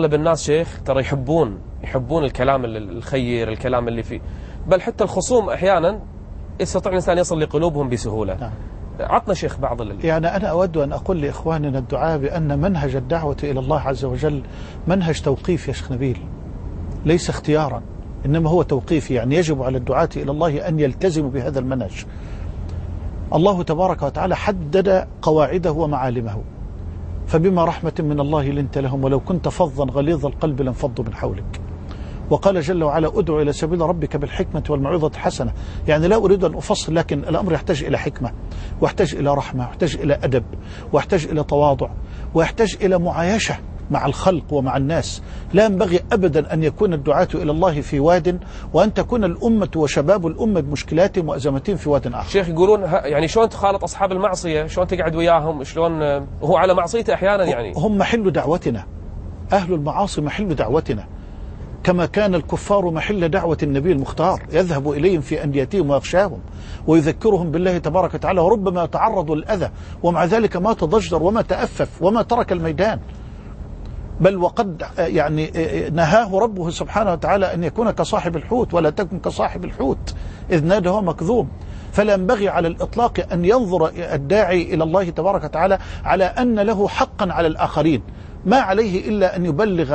أغلب الناس شيخ ترى يحبون الكلام الخير، الكلام اللي فيه، بل حتى الخصوم أحيانا يستطيع الإنسان يصل لقلوبهم بسهولة. نعم. عطنا شيخ بعض يعني أنا أود أن أقول لإخواننا الدعاء بأن منهج الدعوة إلى الله عز وجل منهج توقيف يا شيخ نبيل، ليس اختيارا، إنما هو توقيف. يعني يجب على الدعاة إلى الله أن يلتزموا بهذا المنهج. الله تبارك وتعالى حدد قواعده ومعالمه، فبما رحمة من الله لنت لهم ولو كنت فظا غليظ القلب لانفضوا من حولك. وقال جل وعلا ادعو إلى سبيل ربك بالحكمة والموعظة الحسنة. يعني لا أريد أن أفصل، لكن الأمر يحتاج إلى حكمة، ويحتاج إلى رحمة، ويحتاج إلى أدب، ويحتاج إلى تواضع، ويحتاج إلى معايشة مع الخلق ومع الناس. لا ينبغي أبدا أن يكون الدعاة إلى الله في واد، وأن تكون الأمة وشباب الأمة بمشكلاتهم وأزماتهم في واد آخر. شيخ يقولون يعني شلون تخالط أصحاب المعصية، شلون تقعد وياهم، شلون هو على معصيته أحيانا. يعني هم محل دعوتنا، أهل المعاصي محل دعوتنا، كما كان الكفار محل دعوة النبي المختار، يذهب إليهم في أنديتهم ويغشاهم ويذكرهم بالله تبارك وتعالى، وربما يتعرض للأذى، ومع ذلك ما تضجر وما تأفف وما ترك الميدان، بل وقد يعني نهاه ربه سبحانه وتعالى أن يكون كصاحب الحوت، ولا تكن كصاحب الحوت إذ نادى هو مكذوب. فلا ينبغي على الإطلاق أن ينظر الداعي إلى الله تبارك وتعالى على أن له حقا على الآخرين، ما عليه إلا أن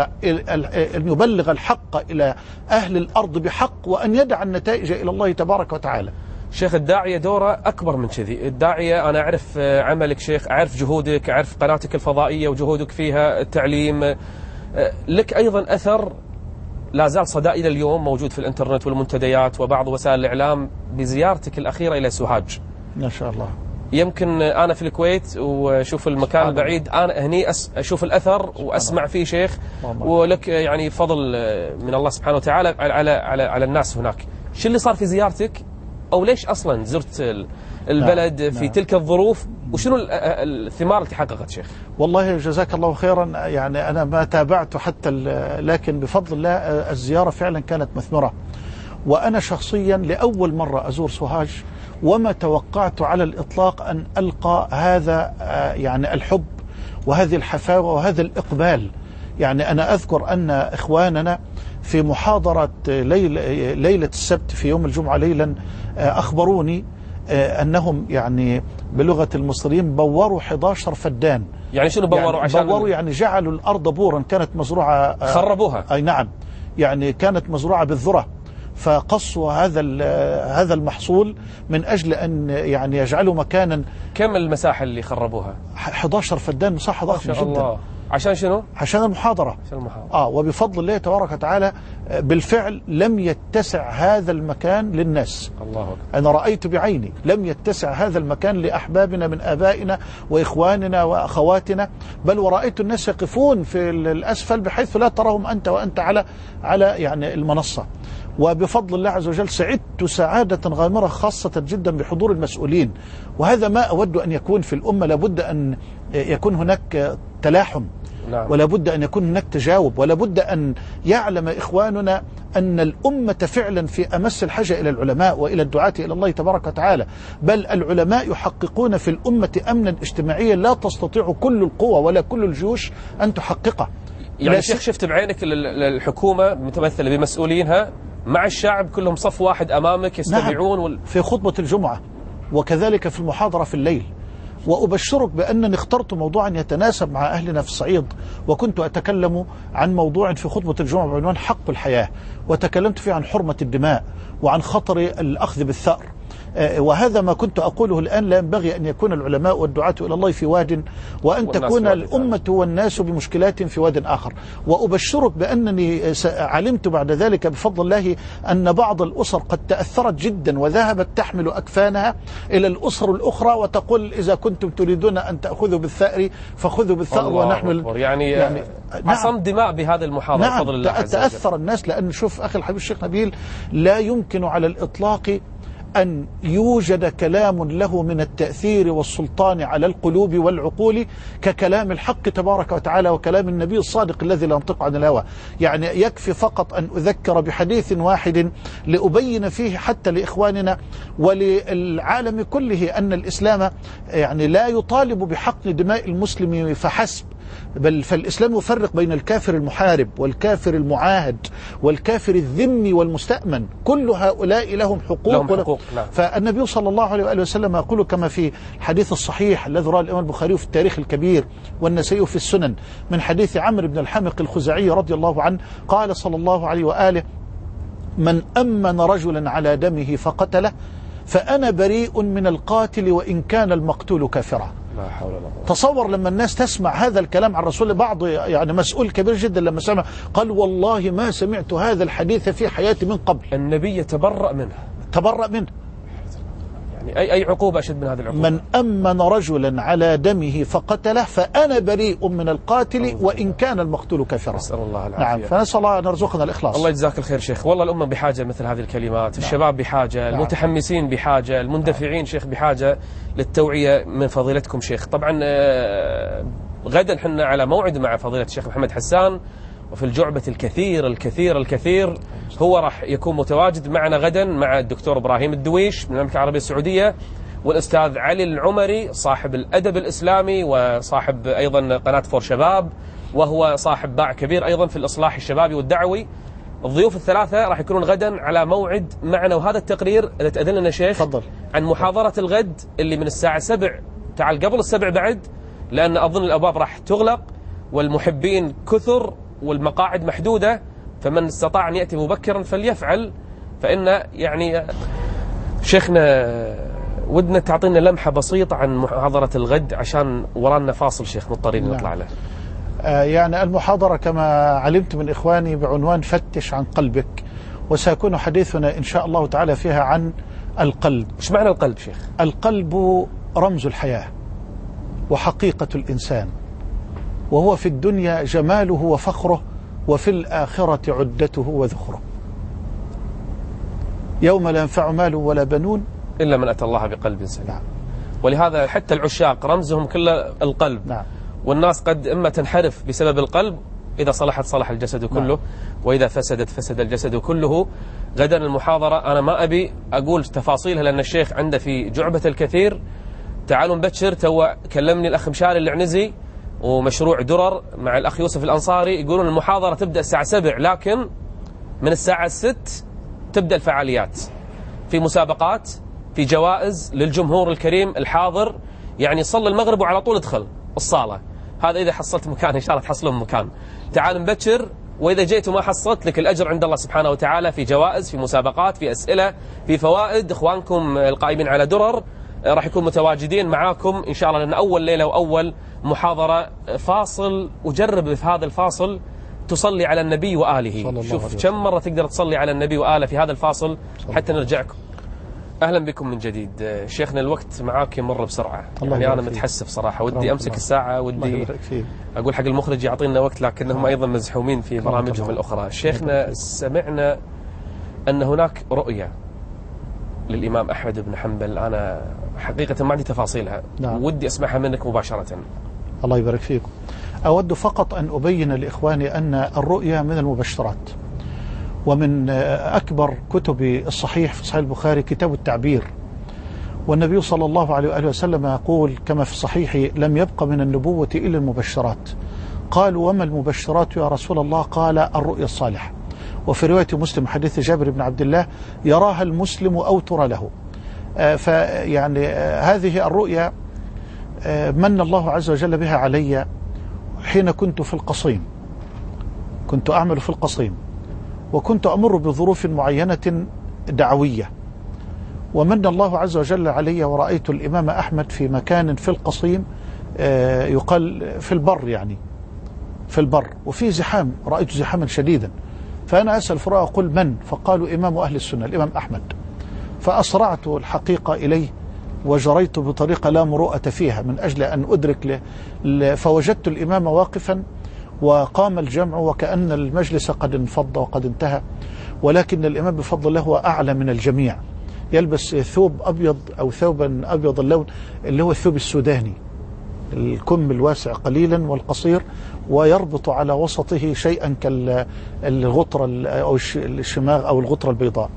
يبلغ الحق إلى أهل الأرض بحق، وأن يدع النتائج إلى الله تبارك وتعالى. شيخ الداعية دوره أكبر من كذي. الداعية أنا أعرف عملك شيخ، أعرف جهودك، أعرف قناتك الفضائية وجهودك فيها التعليم، لك أيضا أثر لا زال صدى إلى اليوم موجود في الإنترنت والمنتديات وبعض وسائل الإعلام بزيارتك الأخيرة إلى سوهاج. ما شاء الله. يمكن أنا في الكويت وشوف المكان البعيد، أنا هني أشوف الأثر وأسمع فيه شيخ، ولك يعني فضل من الله سبحانه وتعالى على الناس هناك. شو اللي صار في زيارتك، أو ليش أصلا زرت البلد في تلك الظروف، وشنو الثمار اللي تحققت شيخ؟ والله جزاك الله خيرا. يعني أنا ما تابعت حتى، لكن بفضل الله الزيارة فعلا كانت مثمرة. وأنا شخصيا لأول مرة أزور سوهاج، وما توقعت على الإطلاق أن ألقى هذا يعني الحب وهذه الحفاوة وهذا الإقبال. يعني أنا أذكر أن إخواننا في محاضرة ليلة السبت في يوم الجمعة ليلا أخبروني أنهم يعني بلغة المصريين بوروا 11 فدان. يعني شنو بوروا؟ يعني عشان بوروا يعني جعلوا الأرض بورا، كانت مزروعة، خربوها. أي نعم، يعني كانت مزروعة بالذرة، فقصوا هذا المحصول من أجل أن يعني يجعلوا مكانا. كم المساحة اللي خربوها؟ 11 فدان، مساحة ضخمة جدا. الله. عشان شنو؟ عشان المحاضرة. وبفضل الله تبارك وتعالى بالفعل لم يتسع هذا المكان للناس. الله أكبر. أنا رأيت بعيني لم يتسع هذا المكان لأحبابنا من آبائنا وإخواننا وأخواتنا، بل ورأيت الناس يقفون في الأسفل بحيث لا تراهم أنت وأنت على يعني المنصة. وبفضل الله عز وجل سعدت سعادة غامرة خاصة جدا بحضور المسؤولين، وهذا ما أود أن يكون في الأمة. لابد أن يكون هناك تلاحم، نعم. ولا بد أن يكون هناك تجاوب، ولا بد أن يعلم إخواننا أن الأمة فعلا في أمس الحاجة إلى العلماء وإلى الدعاة إلى الله تبارك وتعالى. بل العلماء يحققون في الأمة أمنا اجتماعيا لا تستطيع كل القوى ولا كل الجيوش أن تحققه. يعني شيخ شفت بعينك الحكومة متمثلة بمسؤولينها مع الشعب كلهم صف واحد أمامك يستمعون. نعم. في خطبة الجمعة وكذلك في المحاضرة في الليل. وأبشرك بأنني اخترت موضوعا يتناسب مع أهلنا في الصعيد، وكنت أتكلم عن موضوع في خطبة الجمعة بعنوان حق الحياة، وتكلمت فيه عن حرمة الدماء وعن خطر الأخذ بالثأر. وهذا ما كنت أقوله الآن. لا ينبغي أن يكون العلماء والدعاة إلى الله في واد، وأن تكون الأمة والناس بمشكلات في واد آخر. وأبشرك بأنني علمت بعد ذلك بفضل الله أن بعض الأسر قد تأثرت جدا وذهبت تحمل أكفانها إلى الأسر الأخرى وتقول إذا كنتم تريدون أن تأخذوا بالثأر فخذوا بالثأر ونحمل. يعني عصم دماء بهذا المحاضرة. نعم. بفضل الله عز وجل. تأثر الناس. لأن شوف أخي الحبيب الشيخ نبيل، لا يمكن على الإطلاق أن يوجد كلام له من التأثير والسلطان على القلوب والعقول ككلام الحق تبارك وتعالى وكلام النبي الصادق الذي لا ينطق عن الهوى. يعني يكفي فقط أن أذكر بحديث واحد لأبين فيه حتى لإخواننا وللعالم كله أن الإسلام يعني لا يطالب بحقن دماء المسلم فحسب، بل فالإسلام يفرق بين الكافر المحارب والكافر المعاهد والكافر الذمي والمستأمن، كل هؤلاء لهم حقوق. نعم. فالنبي صلى الله عليه وآله وسلم يقول كما في الحديث الصحيح الذي رواه الإمام البخاري في التاريخ الكبير والنسائي في السنن من حديث عمرو بن الحمق الخزاعي رضي الله عنه قال صلى الله عليه وآله: من أمن رجلا على دمه فقتله فأنا بريء من القاتل وإن كان المقتول كافرا. لا حول ولا قوة. تصور لما الناس تسمع هذا الكلام عن رسول الله، بعض يعني مسؤول كبير جدا لما سمع قال: والله ما سمعت هذا الحديث في حياتي من قبل. النبي يتبرأ منه. تبرأ منه. يعني أي عقوبة أشد من هذه العقوبة؟ من أمن رجلا على دمه فقتله فأنا بريء من القاتل وإن كان المقتول كافرا. نسأل الله العافية. نعم، فنسأل الله أن يرزقنا الإخلاص. الله يجزاك الخير شيخ. والله الأمة بحاجة مثل هذه الكلمات. الشباب بحاجة، المتحمسين بحاجة، المندفعين شيخ بحاجة للتوعية من فضيلتكم شيخ. طبعا غدا حنا على موعد مع فضيلة الشيخ محمد حسان، وفي الجعبة الكثير هو راح يكون متواجد معنا غدا مع الدكتور إبراهيم الدويش من المملكة العربية السعودية، والأستاذ علي العمري صاحب الأدب الإسلامي وصاحب أيضا قناة فور شباب، وهو صاحب باع كبير أيضا في الإصلاح الشبابي والدعوي. الضيوف الثلاثة راح يكونون غدا على موعد معنا. وهذا التقرير اللي تأذن لنا شيخ تفضل. عن محاضرة الغد اللي من الساعة 7، تعال قبل 7 بعد، لأن أظن الأبواب راح تغلق والمحبين كثر والمقاعد محدودة، فمن استطاع أن يأتي مبكرا فليفعل. فإن يعني شيخنا ودنا تعطينا لمحة بسيطة عن محاضرة الغد عشان ورانا فاصل شيخ مضطرين نطلع له. يعني المحاضرة كما علمت من إخواني بعنوان فتش عن قلبك، وسيكون حديثنا إن شاء الله تعالى فيها عن القلب. إيش معنى القلب شيخ؟ القلب رمز الحياة وحقيقة الإنسان، وهو في الدنيا جماله وفخره، وفي الآخرة عدته وذخره. يوم لا ينفع مال ولا بنون إلا من أتى الله بقلب سليم. نعم. ولهذا حتى العشاق رمزهم كله القلب. نعم. والناس قد إما تنحرف بسبب القلب، إذا صلحت صلح الجسد كله. نعم. وإذا فسدت فسد الجسد كله. غدا المحاضرة أنا ما أبي أقول تفاصيلها لأن الشيخ عنده في جعبة الكثير. تعالوا نبشر. تو كلمني الأخ مشاري العنزي ومشروع درر مع الأخ يوسف الأنصاري، يقولون المحاضرة تبدأ الساعة 7، لكن من الساعة 6 تبدأ الفعاليات، في مسابقات، في جوائز للجمهور الكريم الحاضر. يعني صلي المغرب وعلى طول ادخل الصالة. هذا إذا حصلت مكان، إن شاء الله تحصلون مكان. تعال نبشر، وإذا جيت وما حصلت لك الأجر عند الله سبحانه وتعالى، في جوائز، في مسابقات، في أسئلة، في فوائد. إخوانكم القائمين على درر راح يكون متواجدين معاكم إن شاء الله، لأن أول ليلة وأول محاضرة فاصل. وجرب في هذا الفاصل تصلي على النبي وآله. شوف كم مرة تقدر تصلي على النبي وآله في هذا الفاصل حتى نرجعكم. أهلا بكم من جديد. شيخنا الوقت معاك يمر بسرعة، يعني أنا متحسف صراحة، ودي أمسك الساعة، ودي أقول حق المخرج يعطينا وقت، لكنهم أيضا مزحومين في برامجهم الأخرى. شيخنا سمعنا أن هناك رؤية للإمام أحمد بن حنبل، أنا حقيقة ما عندي تفاصيلها. نعم. ودي أسمعها منك مباشرة. الله يبارك فيكم. أود فقط أن أبين لإخواني أن الرؤيا من المبشرات، ومن أكبر كتب الصحيح في صحيح البخاري كتاب التعبير. والنبي صلى الله عليه وآله وسلم يقول كما في الصحيح: لم يبق من النبوة إلا المبشرات. قالوا: وما المبشرات يا رسول الله؟ قال: الرؤيا الصالحة. وفي رواية مسلم حديث جابر بن عبد الله: يراها المسلم أو ترى له. فيعني هذه الرؤيا من الله عز وجل بها علي حين كنت في القصيم، كنت أعمل في القصيم، وكنت أمر بظروف معينة دعوية، ومن الله عز وجل علي ورأيت الإمام أحمد في مكان في القصيم، يقال في البر، يعني في البر، وفي زحام، رأيت زحاما شديدا. فأنا أسأل فرأى أقول: من؟ فقالوا: إمام أهل السنة الإمام أحمد. فأسرعت الحقيقة إليه وجريت بطريقة لا مروءة فيها من أجل أن أدرك فوجدت الإمام واقفا، وقام الجمع وكأن المجلس قد انفض وقد انتهى، ولكن الإمام بفضل الله هو أعلى من الجميع، يلبس ثوب أبيض أو ثوبا أبيض اللون اللي هو الثوب السوداني، الكم الواسع قليلا والقصير، ويربط على وسطه شيئا كالغطرة أو الشماغ أو الغطرة البيضاء.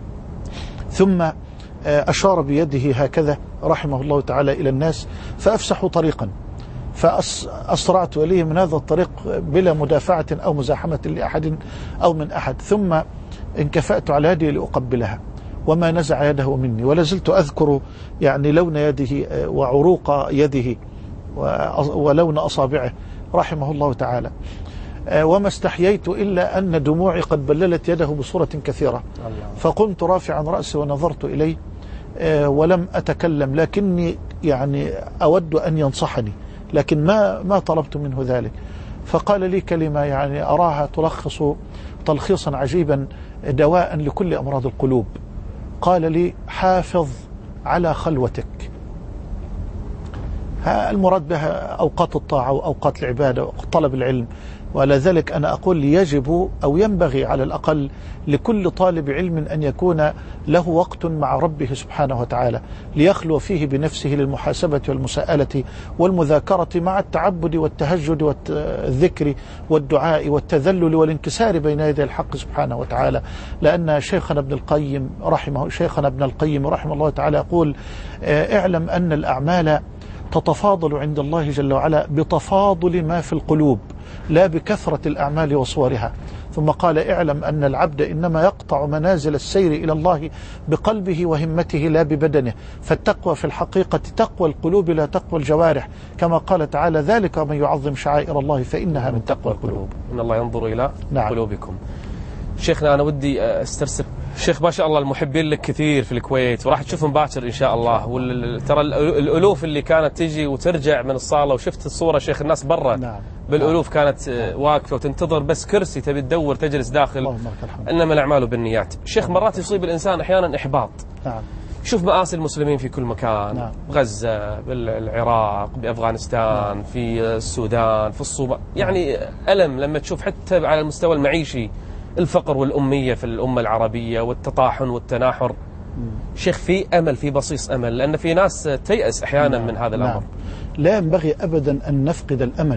ثم أشار بيده هكذا رحمه الله تعالى إلى الناس فأفسحوا طريقا. فأسرعت إليه من هذا الطريق بلا مدافعة أو مزاحمة لأحد أو من أحد، ثم انكفأت على يدي لأقبلها وما نزع يده مني، ولا زلت أذكر يعني لون يده وعروق يده ولون أصابعه رحمه الله تعالى. وما استحييت إلا أن دموعي قد بللت يده بصورة كثيرة، فقمت رافعا رأسي ونظرت إليه ولم أتكلم، لكني يعني أود أن ينصحني، لكن ما طلبت منه ذلك. فقال لي كلمة يعني أراها تلخص تلخيصا عجيبا دواء لكل أمراض القلوب. قال لي: حافظ على خلوتك. المراد بها أوقات الطاعة وأوقات العبادة وطلب العلم، ولذلك أنا أقول يجب أو ينبغي على الأقل لكل طالب علم أن يكون له وقت مع ربه سبحانه وتعالى ليخلو فيه بنفسه للمحاسبة والمساءلة والمذاكرة مع التعبد والتهجد والذكر والدعاء والتذلل والانكسار بين يدي الحق سبحانه وتعالى. لأن شيخنا ابن القيم رحمه الله تعالى يقول: اعلم أن الأعمال تتفاضل عند الله جل وعلا بتفاضل ما في القلوب لا بكثرة الأعمال وصورها. ثم قال: اعلم أن العبد إنما يقطع منازل السير إلى الله بقلبه وهمته لا ببدنه، فالتقوى في الحقيقة تقوى القلوب لا تقوى الجوارح، كما قال تعالى: ذلك من يعظم شعائر الله فإنها من تقوى القلوب. إن الله ينظر إلى قلوبكم. شيخنا أنا ودي استرسل. شيخ ما شاء الله المحبين لك كثير في الكويت، وراح تشوفهم باكر إن شاء الله. ترى الألوف اللي كانت تجي وترجع من الصالة، وشفت الصورة شيخ الناس برا بالألوف كانت واقفة وتنتظر بس كرسي تبي تدور تجلس داخل. إنما الأعمال بالنيات. شيخ مرات يصيب الإنسان أحيانا إحباط. شوف مآسي المسلمين في كل مكان، غزة، بالعراق، بأفغانستان، في السودان، في الصومال، يعني ألم لما تشوف حتى على المستوى المعيشي الفقر والأمية في الأمة العربية والتطاحن والتناحر. شيخ في أمل، في بصيص أمل، لأن في ناس تيأس أحيانا من هذا الأمر. لا ينبغي أبدا أن نفقد الأمل،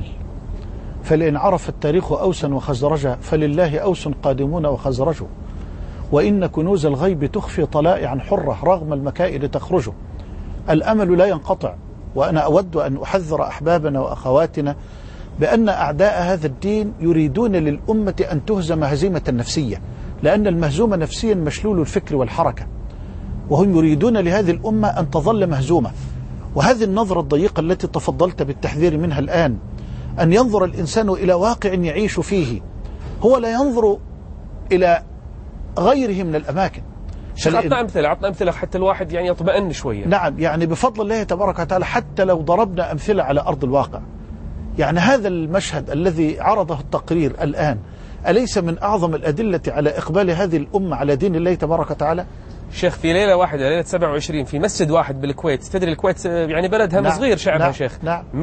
فلئن عرف التاريخ أوسا وخزرجا فلله أوس قادمون وخزرجوا، وإن كنوز الغيب تخفي طلائعا حرة رغم المكائد تخرج. الأمل لا ينقطع، وأنا أود أن أحذر أحبابنا وأخواتنا بأن أعداء هذا الدين يريدون للأمة أن تهزم هزيمة نفسية، لأن المهزوم نفسيا مشلول الفكر والحركة، وهم يريدون لهذه الأمة أن تظل مهزومة. وهذه النظرة الضيقة التي تفضلت بالتحذير منها الآن، أن ينظر الإنسان إلى واقع يعيش فيه، هو لا ينظر إلى غيره من الأماكن. عطنا أمثلة حتى الواحد يعني يطمئن شوية. نعم، يعني بفضل الله تبارك وتعالى حتى لو ضربنا أمثلة على أرض الواقع، يعني هذا المشهد الذي عرضه التقرير الآن أليس من أعظم الأدلة على إقبال هذه الأمة على دين الله تبارك وتعالى؟ شيخ في ليلة واحدة، ليلة 27 في مسجد واحد بالكويت، تدري الكويت يعني بلدها صغير شعبها شيخ،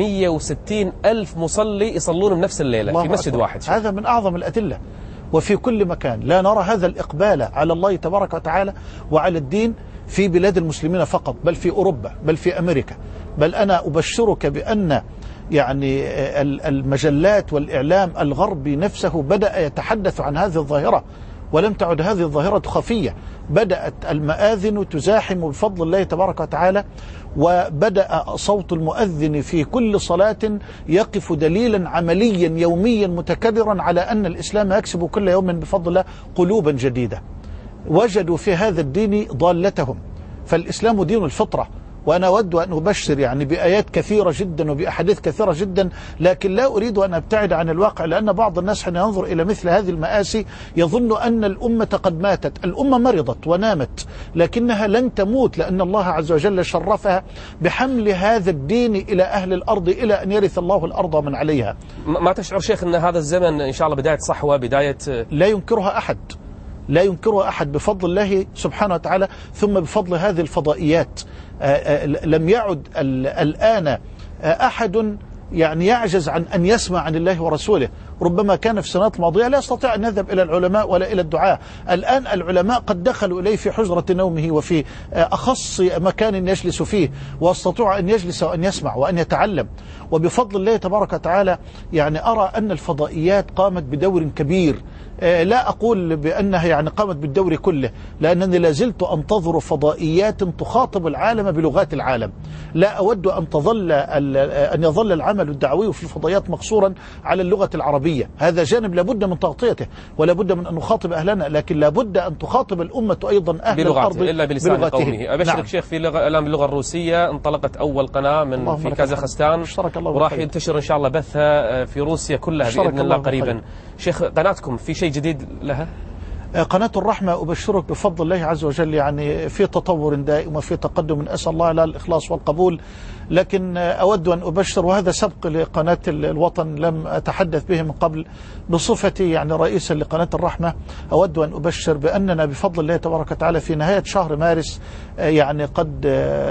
160 ألف مصلي يصلون بنفس الليلة في مسجد واحد. هذا من أعظم الأدلة، وفي كل مكان لا نرى هذا الإقبال على الله تبارك وتعالى وعلى الدين في بلاد المسلمين فقط، بل في أوروبا، بل في أمريكا. بل أنا أبشرك بأن يعني المجلات والإعلام الغربي نفسه بدأ يتحدث عن هذه الظاهرة، ولم تعد هذه الظاهرة خفية. بدأت المآذن تزاحم بفضل الله تبارك وتعالى، وبدأ صوت المؤذن في كل صلاة يقف دليلا عمليا يوميا متكررا على أن الإسلام يكسب كل يوم بفضل الله قلوبا جديدة. وجدوا في هذا الدين ضالتهم، فالإسلام دين الفطرة. وأنا أود أن أبشر يعني بآيات كثيرة جدا وبأحاديث كثيرة جدا، لكن لا أريد أن أبتعد عن الواقع، لأن بعض الناس حين ينظر إلى مثل هذه المآسي يظن أن الأمة قد ماتت. الأمة مرضت ونامت، لكنها لن تموت، لأن الله عز وجل شرفها بحمل هذا الدين إلى أهل الأرض إلى أن يرث الله الأرض من عليها. ما تشعر شيخ أن هذا الزمن إن شاء الله بداية صحوة، بداية لا ينكرها أحد، لا ينكرها أحد بفضل الله سبحانه وتعالى، ثم بفضل هذه الفضائيات. لم يعد الآن أحد يعني يعجز عن أن يسمع عن الله ورسوله. ربما كان في السنوات الماضية لا يستطيع أن يذهب إلى العلماء ولا إلى الدعاء. الآن العلماء قد دخلوا إليه في حجرة نومه وفي أخص مكان يجلس فيه، واستطاع أن يجلس وأن يسمع وأن يتعلم. وبفضل الله تبارك وتعالى يعني أرى أن الفضائيات قامت بدور كبير لا أقول بأنها يعني قامت بالدور كله، لأنني لازلت أنتظر فضائيات تخاطب العالم بلغات العالم. لا أود أن يظل العمل الدعوي في الفضائيات مقصورا على اللغة العربية. هذا جانب لابد من تغطيته، ولا بد من أن نخاطب أهلنا، لكن لابد أن تخاطب الأمة أيضا أهل الأرض إلا بلسان قومه. أبشرك نعم. شيخ في الآن باللغة الروسية انطلقت أول قناة في كازاخستان، وراح ينتشر إن شاء الله بثها في روسيا كلها بإذن الله قريبا. شيخ قناتكم في شيء جديد لها؟ قناة الرحمة أبشرك بفضل الله عز وجل يعني في تطور دائم وفي تقدم، أسأل الله على الإخلاص والقبول. لكن أود أن أبشر، وهذا سبق لقناة الوطن لم أتحدث به من قبل بصفتي يعني رئيسا لقناة الرحمة، أود أن أبشر بأننا بفضل الله تبارك وتعالى في نهاية شهر مارس يعني قد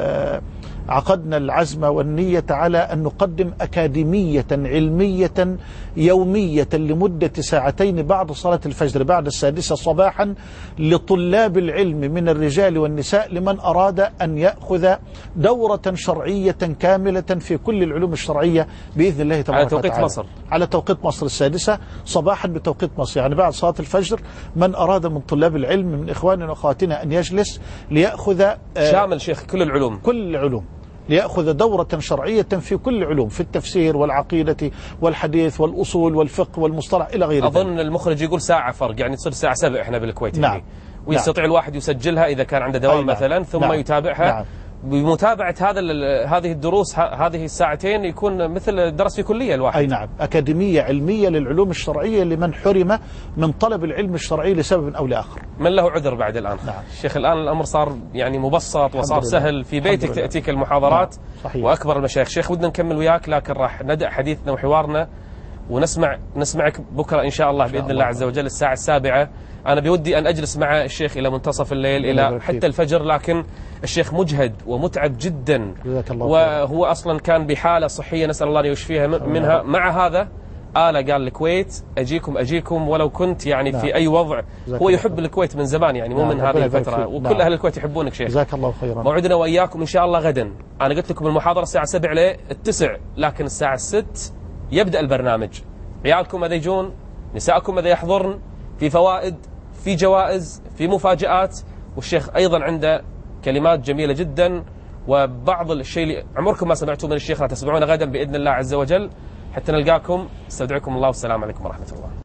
عقدنا العزم والنية على أن نقدم أكاديمية علمية يومية لمدة 2 ساعتين بعد صلاة الفجر بعد 6 صباحا لطلاب العلم من الرجال والنساء، لمن أراد أن يأخذ دورة شرعية كاملة في كل العلوم الشرعية بإذن الله تبارك وتعالى. على توقيت مصر، على توقيت مصر 6 صباحا بتوقيت مصر، يعني بعد صلاة الفجر. من أراد من طلاب العلم من إخواننا وأخواتنا أن يجلس ليأخذ شامل شيخ كل العلوم، كل العلوم، ليأخذ دورة شرعية في كل العلوم، في التفسير والعقيدة والحديث والأصول والفقه والمصطلح إلى غيره. أظن المخرج يقول ساعة فرق، يعني تصير الساعة 7 إحنا بالكويت. نعم. يعني ويستطيع الواحد يسجلها إذا كان عنده دوام مثلا، ثم يتابعها. نعم. بمتابعة هذه الدروس هذه الساعتين يكون مثل درس في كلية الواحد. أي نعم، أكاديمية علمية للعلوم الشرعية لمن حرم من طلب العلم الشرعي لسبب أو لآخر. من له عذر بعد الآن. نعم. شيخ الآن الأمر صار يعني مبسط وصار سهل، في بيتك تأتيك المحاضرات. نعم. صحيح. وأكبر المشايخ. شيخ ودنا نكمل وياك، لكن راح ندع حديثنا وحوارنا ونسمعك بكرة إن شاء الله بإذن الله عز وجل الساعة 7. أنا بودي أن أجلس مع الشيخ إلى منتصف الليل إلى حتى الفجر، لكن الشيخ مجهد ومتعب جدا، وهو أصلا كان بحالة صحية نسأل الله أن يشفيها منها. مع هذا قال الكويت أجيكم ولو كنت يعني في أي وضع. هو يحب الكويت من زمان، يعني مو من هذه الفترة، وكل أهل الكويت يحبونك شيخ. جزاك الله خيرا. موعدنا وإياكم إن شاء الله غدا. أنا قلت لكم المحاضرة الساعة 7 ل 9، لكن الساعة 6 يبدأ البرنامج. عيالكم ماذا يجون، نساءكم ماذا يحضرن، في فوائد، في جوائز، في مفاجآت، والشيخ أيضا عنده كلمات جميلة جدا وبعض الشيء اللي عمركم ما سمعتوا من الشيخ لا تسمعونه غدا بإذن الله عز وجل. حتى نلقاكم، استودعكم الله والسلام عليكم ورحمة الله.